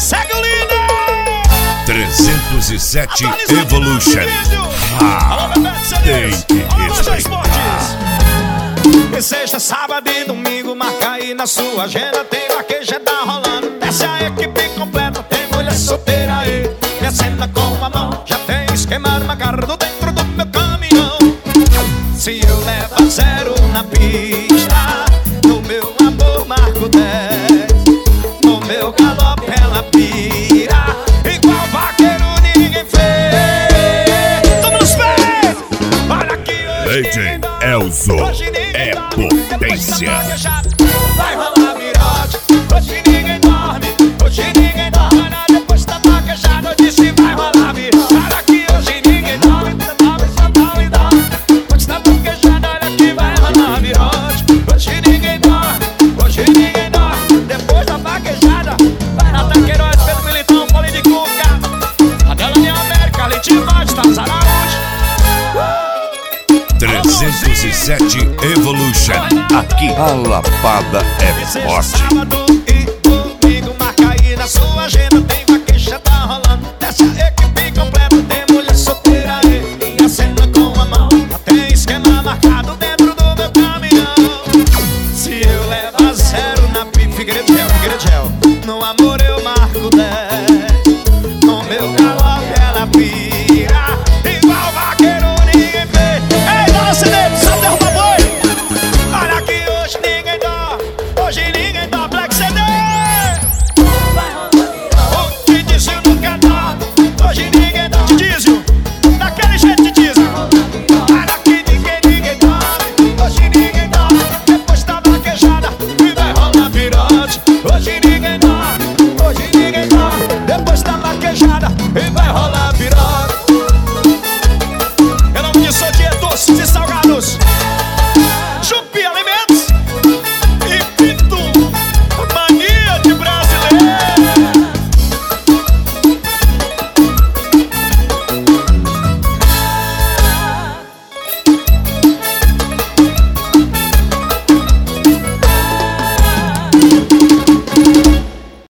Segue o líder! 307 Evolution. Tem que respeitar. E sexta, sábado e domingo, marca aí na sua agenda. Tem vaquejada rolando, desce a equipe completa. Tem mulher solteira aí, descendo com a mão. Já tem esquema marcado dentro do meu caminhão. Se eu levo a zero na pista, no meu amor marco 10. No meu galope ela pira, igual vaqueiro ninguém fez. Toma nos pés! Olha aqui hoje Legend Elzo é potência. Vai rolar virote, hoje ninguém dorme. Hoje ninguém dorme, depois da vaquejada eu disse vai rolar virote. Olha aqui hoje ninguém dorme, dorme, só dorme, dorme. Depois da vaquejada olha aqui vai rolar virote. Hoje ninguém dorme, hoje ninguém dorme. Depois da vaquejada vai na Taqueiroz, Pedro Militão, Poli de Cuca, Adela de América, Leite Vaz, Araújo. 307 Evolution. Aqui a lapada é forte. Sábado